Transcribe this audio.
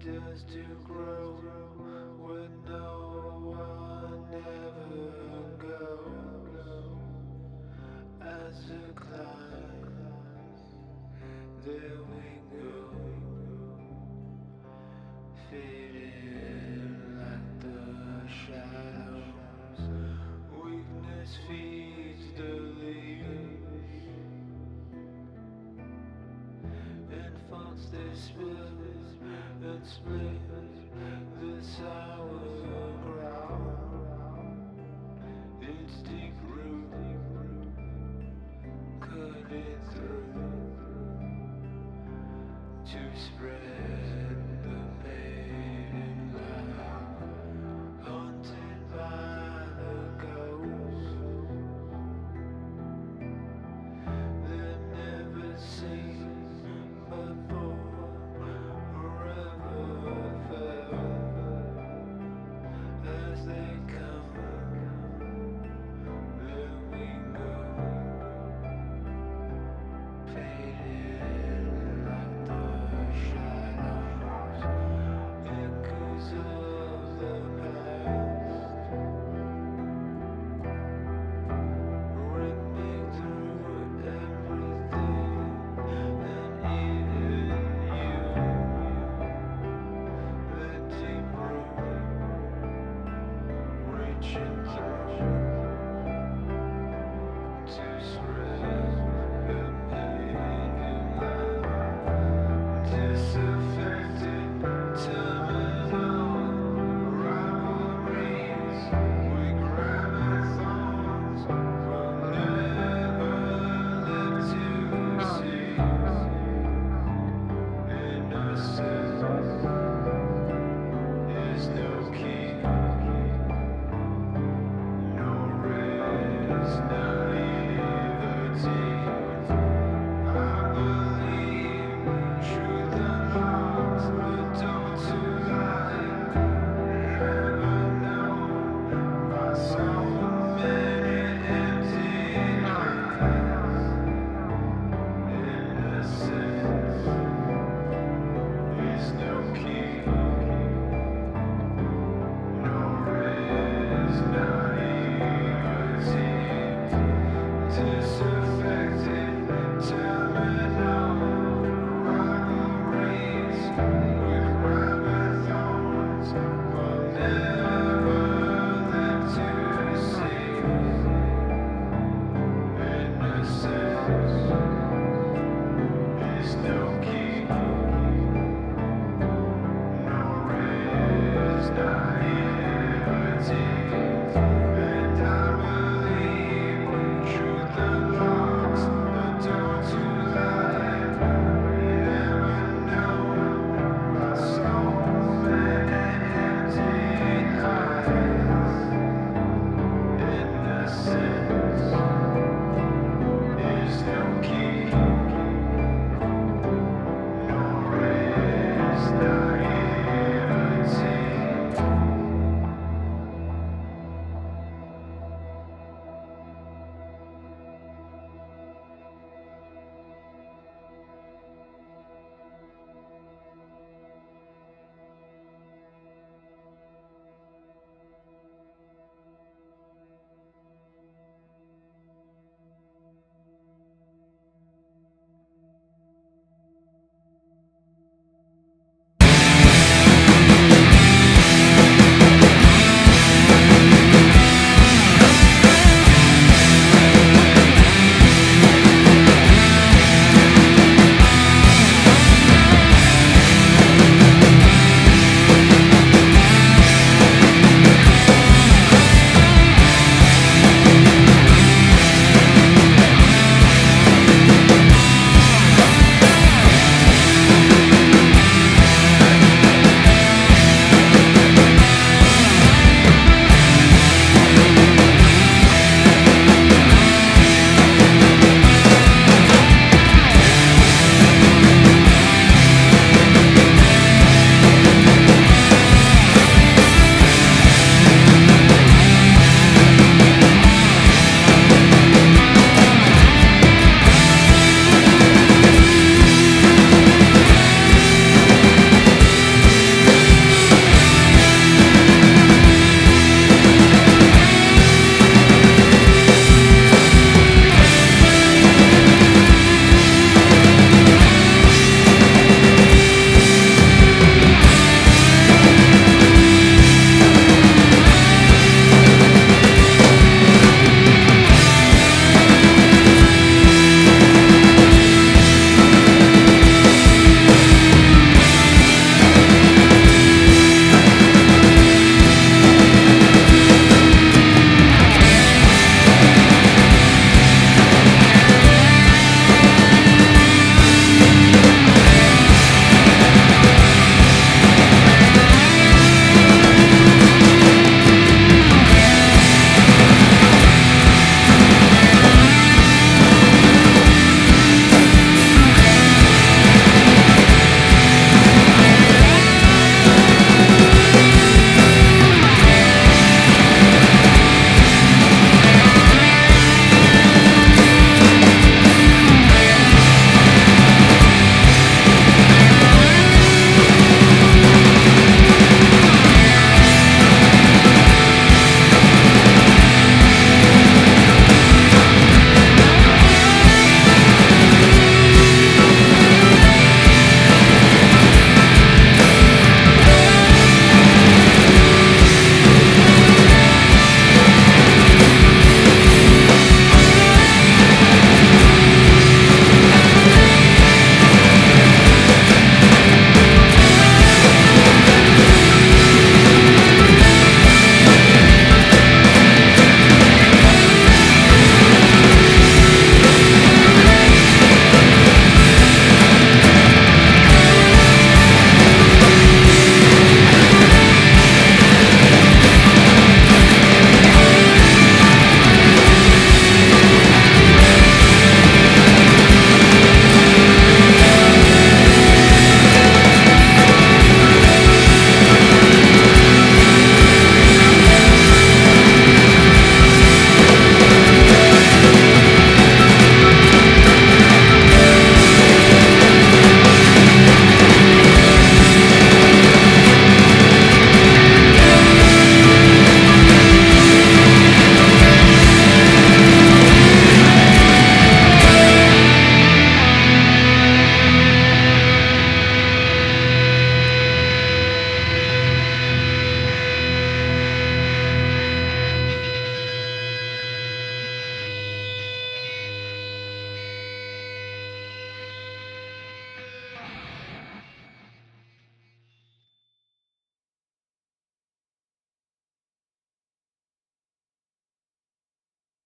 does to grow when no one ever goes. As a climb, there we go, fading like the shadows. Weakness feeds the leaves, and thoughts they spill and split the sour ground. Its deep root cut it through to spread the pain and light, haunted by the ghosts they've never seen before. Forever felt as they come, there we go, fading like the shadows, echoes of the past, ripping through everything and even you. The deep root reaching through to spread the pain and light. Disaffected, terminal rivalries. We grab at thorns we'll never live to see. Innocence is no key, no risk, naivety. I believe truth unlocks the door to light. Never known by so many empty nights. Innocence is no key, no risk, naivety. Disaffected, terminal rivalries. We grab at thorns we'll never live to see. Innocent